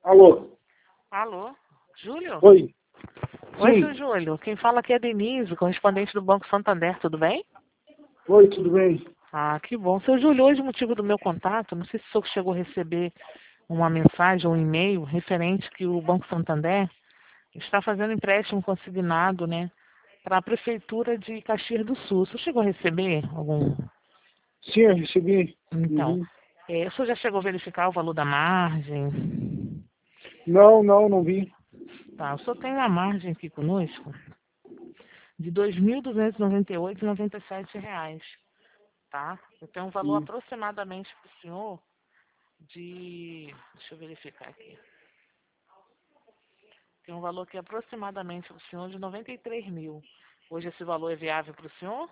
Alô? Alô? Júlio? Oi? Oi, Sim. seu Júlio. Quem fala aqui é Denise, correspondente do Banco Santander, tudo bem? Oi, tudo bem? Ah, que bom. Seu Júlio, hoje o motivo do meu contato, não sei se o senhor chegou a receber uma mensagem ou um e-mail referente que o Banco Santander está fazendo empréstimo consignado, né, para a Prefeitura de Caxias do Sul. O senhor chegou a receber algum? Sim, eu recebi. Então, Uhum. o senhor já chegou a verificar o valor da margem? Não vi. Tá, o senhor tem uma margem aqui conosco de R$ 2.298,97, tá? Eu tenho um valor Sim. aproximadamente para o senhor de... Deixa eu verificar aqui. Tem um valor aqui aproximadamente para o senhor de 93 mil. Hoje esse valor é viável para o senhor?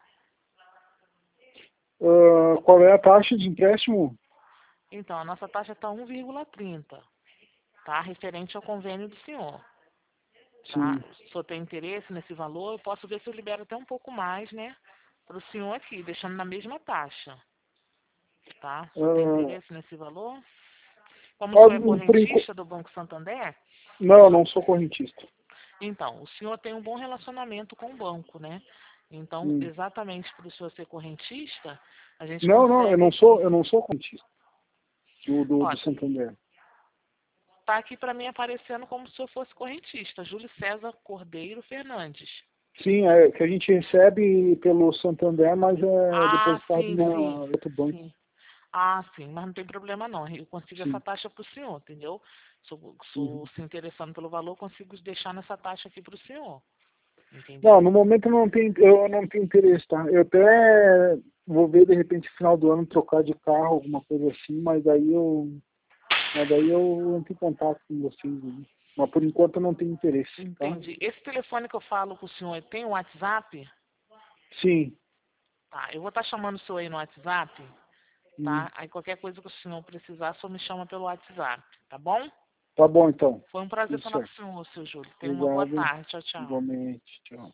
Qual é a taxa de empréstimo? Então, a nossa taxa está 1,30, tá? Referente ao convênio do senhor, tá? Sim. Se o senhor tem interesse nesse valor, eu posso ver se eu libero até um pouco mais, né? Para o senhor aqui, deixando na mesma taxa, tá? Se o senhor tem Ah, interesse nesse valor? Como o senhor é por enquanto... correntista do Banco Santander, Não sou correntista. então, o senhor tem um bom relacionamento com o banco, né? Então, Hum. exatamente por o senhor ser correntista, a gente Não, consegue aqui. eu não sou correntista do Olha, Santander. tá aqui para mim aparecendo como se eu fosse correntista, Júlio César Cordeiro Fernandes. Sim, é que a gente recebe pelo Santander, mas é Ah, depositado sim, na sim, outro banco. sim. Ah, sim, mas não tem problema não. Eu consigo essa Sim. taxa para o senhor, entendeu? Uhum. Se interessando pelo valor, eu consigo deixar nessa taxa aqui para o senhor, Não, entendeu? no momento eu não tenho interesse, tá? Eu até vou ver de repente no final do ano trocar de carro, alguma coisa assim, mas daí eu entro em contato com vocês aí. Mas por enquanto eu não tenho interesse, tá? Entendi. Esse telefone que eu falo com o senhor tem o WhatsApp? Sim. Tá, eu vou estar chamando o senhor aí no WhatsApp, Hum. tá? Aí qualquer coisa que o senhor precisar, só me chama pelo WhatsApp, tá bom? Tá bom então. Foi um prazer Tudo falar com certo. o senhor, seu Júlio. Tenha uma boa Obrigado. tarde. Tchau, tchau. Igualmente. Tchau.